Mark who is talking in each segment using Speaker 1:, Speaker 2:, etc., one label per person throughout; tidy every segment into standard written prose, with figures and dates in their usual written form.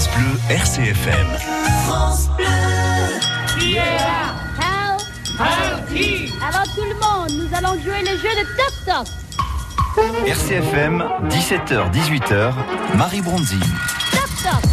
Speaker 1: France Bleu RCFM.
Speaker 2: France Bleu.
Speaker 3: Alors tout le monde, nous allons jouer le jeu de toc-toc.
Speaker 1: RCFM, 17h-18h, Marie Bronzi.
Speaker 3: Toc-toc.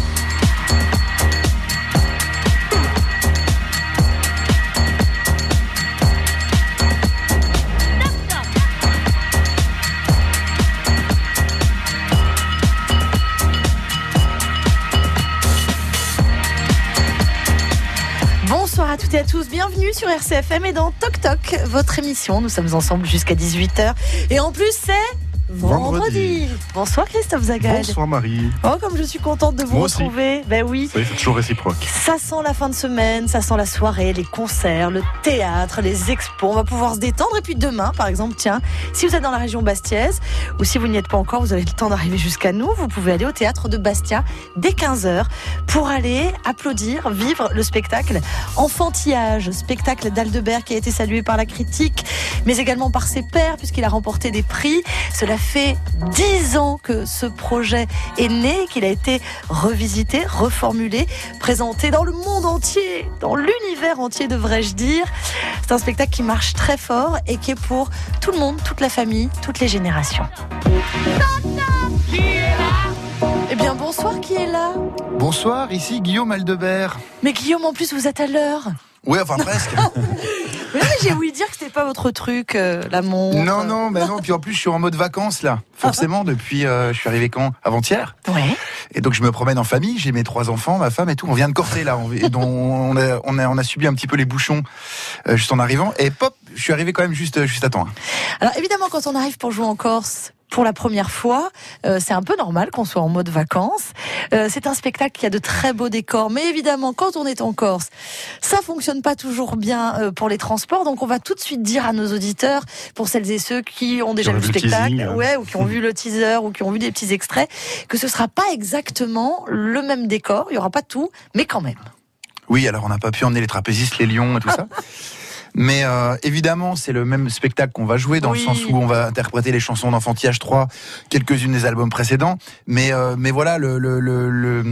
Speaker 4: Bonsoir à toutes et à tous, bienvenue sur RCFM et dans Toc Toc, votre émission. Nous sommes ensemble jusqu'à 18h et en plus c'est vendredi. Bonsoir Christophe Zagad.
Speaker 5: Bonsoir Marie.
Speaker 4: Oh, comme je suis contente de vous
Speaker 5: Moi aussi.
Speaker 4: retrouver. Ben oui.
Speaker 5: Ça y est, c'est toujours réciproque.
Speaker 4: Ça sent la fin de semaine, ça sent la soirée, les concerts, le théâtre, les expos. On va pouvoir se détendre. Et puis demain, par exemple, tiens, si vous êtes dans la région bastiaise ou si vous n'y êtes pas encore, vous avez le temps d'arriver jusqu'à nous. Vous pouvez aller au théâtre de Bastia dès 15h pour aller applaudir, vivre le spectacle Enfantillage, spectacle d'Aldebert qui a été salué par la critique, mais également par ses pairs puisqu'il a remporté des prix. Cela fait 10 ans que ce projet est né, qu'il a été revisité, reformulé, présenté dans le monde entier, dans l'univers entier devrais-je dire. C'est un spectacle qui marche très fort et qui est pour tout le monde, toute la famille, toutes les générations. Eh bien bonsoir, qui est là ?
Speaker 6: Bonsoir, ici Guillaume Aldebert.
Speaker 4: Mais Guillaume, en plus vous êtes à l'heure.
Speaker 6: Ouais, enfin presque.
Speaker 4: Mais j'ai ouï dire que c'était pas votre truc, la montre.
Speaker 6: Non, puis en plus je suis en mode vacances là, forcément, depuis, je suis arrivé quand ? Avant-hier.
Speaker 4: Ouais.
Speaker 6: Et donc je me promène en famille, j'ai mes 3 enfants, ma femme et tout, on vient de Corté là, on a subi un petit peu les bouchons juste en arrivant, et pop, je suis arrivé quand même juste à temps.
Speaker 4: Alors évidemment, quand on arrive pour jouer en Corse pour la première fois, c'est un peu normal qu'on soit en mode vacances. C'est un spectacle qui a de très beaux décors, mais évidemment, quand on est en Corse, ça fonctionne pas toujours bien pour les transports. Donc on va tout de suite dire à nos auditeurs, pour celles et ceux qui ont déjà vu le spectacle,
Speaker 5: teasing,
Speaker 4: ou qui ont vu le teaser, ou qui ont vu des petits extraits, que ce sera pas exactement le même décor. Il y aura pas tout, mais quand même.
Speaker 6: Oui, alors on n'a pas pu emmener les trapézistes, les lions et tout ça. Mais évidemment, c'est le même spectacle qu'on va jouer dans le sens où on va interpréter les chansons d'Enfantillage 3, quelques-unes des albums précédents. Mais voilà, le